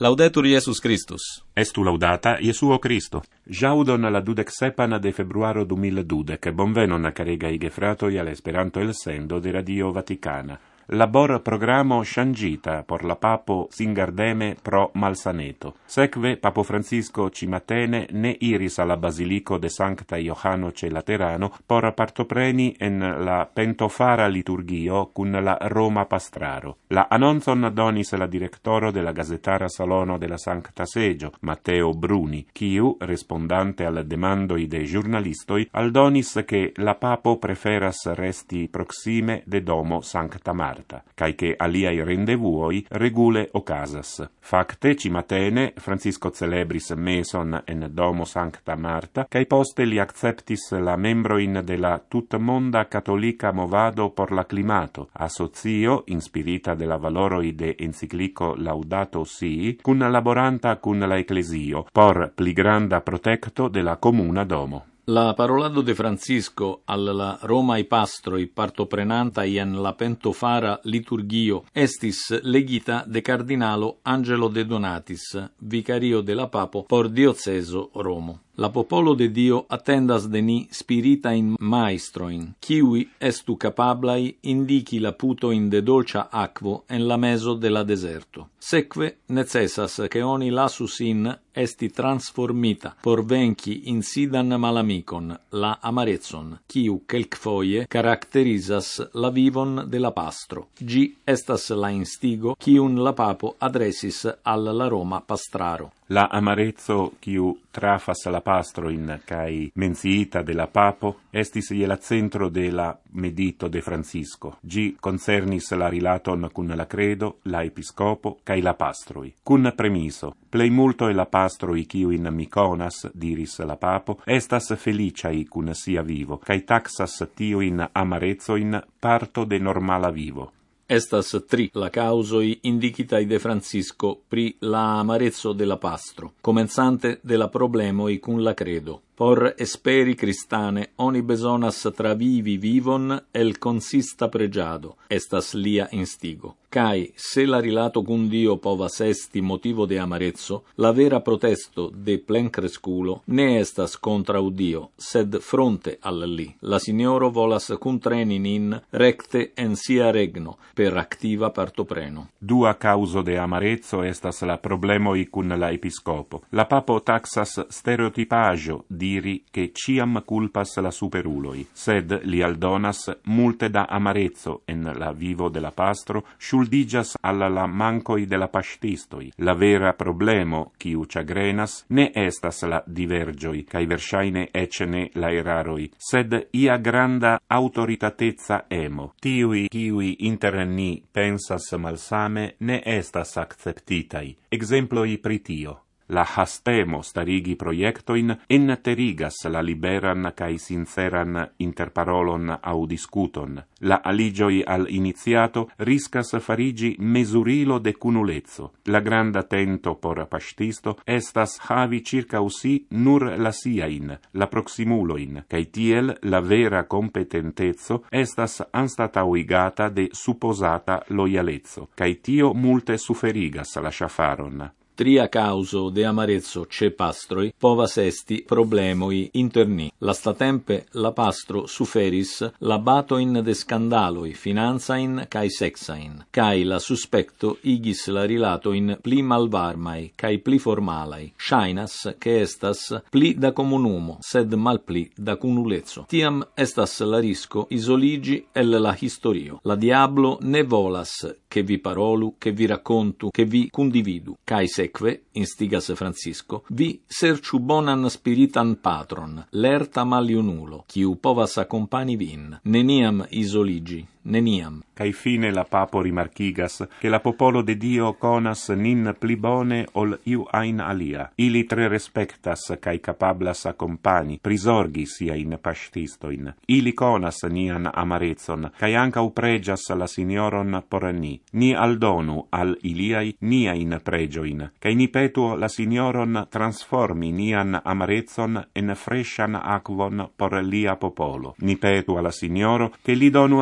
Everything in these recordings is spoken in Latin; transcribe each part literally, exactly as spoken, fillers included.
Laudetur Iesus Christus. Estu laudata Iesuo Christo. Jaudon la dudec sepan de februaro du mil dudec, bonvenon caregai gefratoi al Esperanto el sendo de Radio Vaticana. Labor programo changita por la papo singardeme pro malsaneto. Sekve papo Francisco cimatene ne iris alla basilico de Sancta Ioanno ce Laterano por partopreni en la pentofara liturgio cun la Roma pastraro. La annonzon donis la directoro de la gazetara salono de la Sancta Segio, Matteo Bruni, quiu, respondante al demandoi de giornalistoi, aldonis che la papo preferas resti proxime de domo Sancta Marta, cae che aliai rendevuoi regule ocasas. Facte cimatene Francisco celebris meson en domo Sancta Marta, cae poste li acceptis la membroin de la tutmonda cattolica movado por la climato, associo, inspirita de la valoroi de enciclico Laudato Si, cun laboranta cun la Ecclesio, por pli granda protecto de la comuna domo. La parolado de Francisco alla Romae pastroi partoprenanta ien la pentofara liturgio estis legita de cardinalo Angelo de Donatis, vicario de la papo por dioceso Romo. La popolo de Dio attendas de ni spirita in maestroin, kiwi estu capablai indici la puto in de dolcia aquo en la meso de la deserto. Seque necessas che oni lasus in esti transformita por venci insidan malamicon, la amarezzon, kiu quelcfoie caracterisas la vivon de la pastro. Gi estas la instigo kiun la papo adressis al la Roma pastraro. La amarezzo quiu trafas la pastroin cae menciita de la papo estis iela centro de la medito de Francisco. Gi concernis la rilaton cun la credo, la episcopo cae la pastroi. Cun premiso, plei multo e la pastroi quiu in Mykonas, diris la papo, estas feliciai cun sia vivo, cae taxas tiu in amarezzo in parto de normala vivo. Estas tri la causoi indicitai de Francisco pri la amarezzo de la pastro, comenzante de la problemoi cun la credo. Por esperi cristane, oni besonas travivi vivon el consista pregiado, estas lia instigo. Cai, se la rilato cun Dio povas esti motivo de amarezzo, la vera protesto de plen cresculo ne estas contra Dio, sed fronte al li. La Signoro volas cuntreni nin recte en sia regno, per activa partopreno. Dua causo de amarezzo estas la problemoi cun la episcopo. La papo taxas stereotipaggio diri che ciam culpas la superuloi, sed li aldonas multe da amarezzo en la vivo de la pastro, digas alla la mancoi de la pastistoi. La vera problemo, quiu chagrenas, ne estas la divergioi, cae versaine ecce ne la eraroi, sed ia granda autoritatezza emo. Tiui, kiui inter ni pensas malsame, ne estas acceptitai. Exemploi pritio. La hastemo starigi proiectoin enterigas la liberan cae sinceran interparolon au discuton. La aligioi al iniziato riscas farigi mesurilo de cunulezzo. La granda tento por pastisto estas havi circa usi nur la siain, la proximuloin, cae tiel la vera competentezzo estas anstatauigata de supposata loialezzo, cae tio multe suferigas la schafaron. Tria causo de amarezzo ce pastroi povas esti problemoi interni. Lastatempe la pastro suferis la batoin de scandaloi finanzain cae sexain, cae la suspecto igis la rilatoin pli malvarmai cae pli formalai. Shainas che estas pli da comunumo, sed mal pli da cunulezzo. Tiam estas la risco isoligi el la historio. La diablo ne volas che vi parolu, che vi raccontu, che vi condividu, cae seque, instigas Francisco, vi serciu bonan spiritan patron, lerta maliunulo, quiu povas accompani vin, neniam isoligi, neniam. Cae fine la papo rimarchigas che la popolo de Dio conas nin pli bone ol iu ain alia. Ili tre respectas cae capablas accompani, prisorgi sia in pastistoin. Ili conas nian amarezzon, cae ancau pregias la Signoron por ni. Ni aldonu al iliai niain pregioin, cae ni petuo la Signoron transformi nian amarezzon en freshan aquon por lia popolo. Ni petuo la Signoro che li donu al ni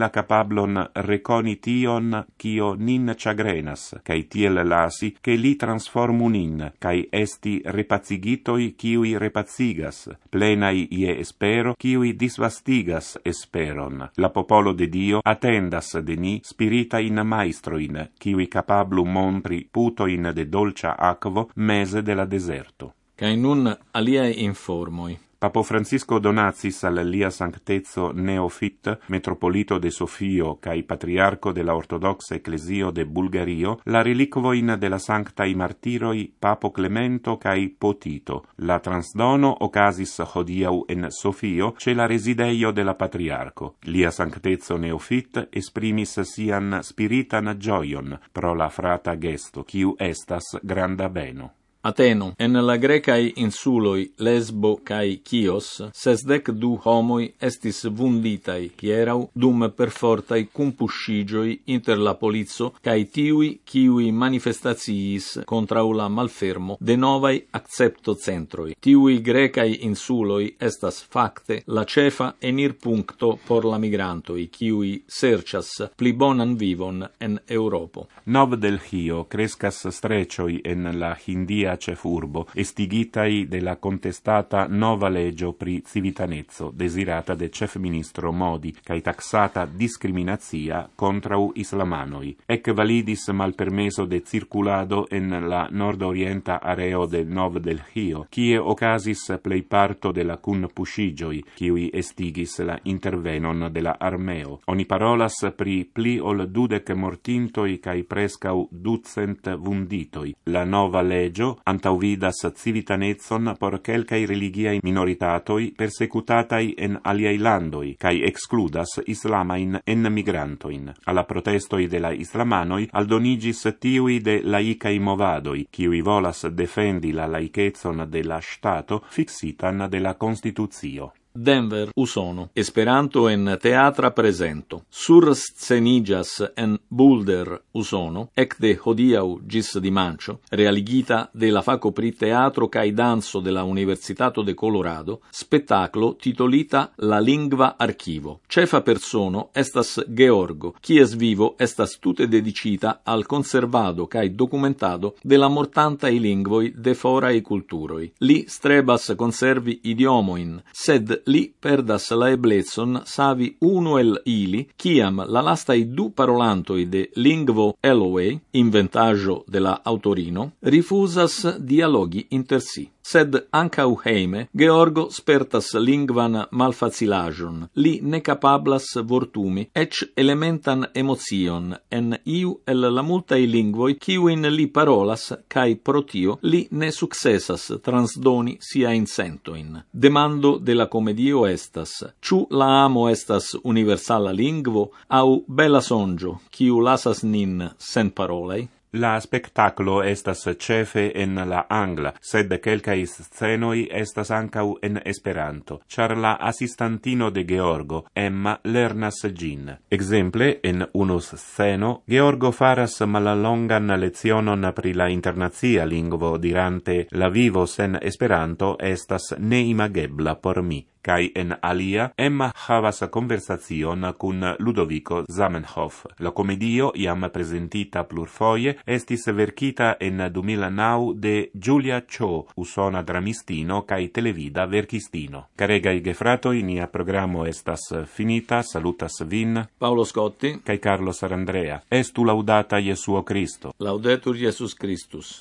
la capablon reconi tion cio nin chagrenas, cae tiel lasi, che li transformu nin, cae esti repazigitoi ciui repazigas, plenai ie espero, ciui disvastigas esperon. La popolo de Dio attendas de ni spirita in maestroin, ciui capablu montri putoin de dolcia aquo mese de la deserto. Cae nun aliae informoi. Papo Francisco Donatis al lia sanctezzo Neofit, metropolito de Sofio cae patriarco de la ortodoxa ecclesio de Bulgario, la reliquoin de la sanctai martiroi Papo Clemento cae Potito. La transdono ocasis hodiau en Sofio ce la resideio de la patriarco. Lia sanctezzo Neofit esprimis sian spiritan gioion pro la frata gesto, quiu estas granda beno. Ateno, en la Grecae insuloi Lesbo cae Chios, sesdec du homoi estis vunditai hierau dum perfortai cumpuscigioi inter la polizzo cae tiui kiui manifestatiis contrau la malfermo de novai accepto centroi. Tiui Grecae insuloi estas facte la cefa enir puncto por la migrantoi, kiui sercias pli bonan vivon en Europo. Nov Delhio crescas strecioi en la Hindia cefurbo, estigitai de la contestata nova legio pri civitanezzo, desirata de cef ministro Modi, cae taxata discriminazia contrau islamanoi. Ec validis malpermeso de circulado en la nord-orienta areo de Nov Delhio, kie ocasis plei parto de la cun puscigioi, kiui estigis la intervenon de la armeo. Oni parolas pri pli ol dudec mortintoi cae prescau ducent vunditoi. La nova legio antauvidas civitanezon por quelcae religiae minoritatoi persecutatai en aliai landoi, cae excludas islamain enmigrantoin. Alla protestoi de la islamanoi aldonigis tiui de laicae movadoi, kiui volas defendi la laicezon de la Stato fixitan de la Constitucio. Denver, Usono. Esperanto en teatra presento. Sur scenigas en Boulder, Usono, ecde hodiau gis dimancio, realigita de la faco pri teatro cae danzo de la Universitato de Colorado, spettaclo titolita La Lingva Archivo. Cefa persono estas Georgo, quies vivo estas tute dedicita al conservado cae documentado de la mortantae lingvoi de forae culturoi. Li strebas conservi idiomoin, sed li perdas la eblezon savi uno el ili, ciam la lastai du parolantoi de lingvo Eloway, inventaggio de la autorino, rifusas dialogi inter si. Sed ancau heime, Georgo spertas lingvan malfacilagion, li ne capablas vortumi, ec elementan emotion en iu el la multae lingvoi ciuin li parolas, cae pro tio li ne successas transdoni sia in sentoin. Demando de la comedio estas, ciu la amo estas universala lingvo, au bella sonjo, ciu lasas nin sen parolei? La spectaclo estas cefe en la angla, sed quelcae scenoi estas ancau en Esperanto, char la assistantino de Georgo, Emma, lernas gin. Exemple, en unus sceno, Georgo faras malalongan lezionon pri la internazia lingvo, dirante la vivo sen Esperanto estas neimagebla por mi. Kai en alia, Emma havas conversazion cun Ludovico Zamenhof. La comedio, iam presentita plurfoje, estis verkita en du mil naŭ de Julia Cho, usona dramistino kai televida verkistino. Caregai gefratoi, nia programo estas finita, salutas vin, Paolo Scotti, kai Carlos Arandrea. Estu laudata Jesuo Cristo. Laudetur Jesus Christus.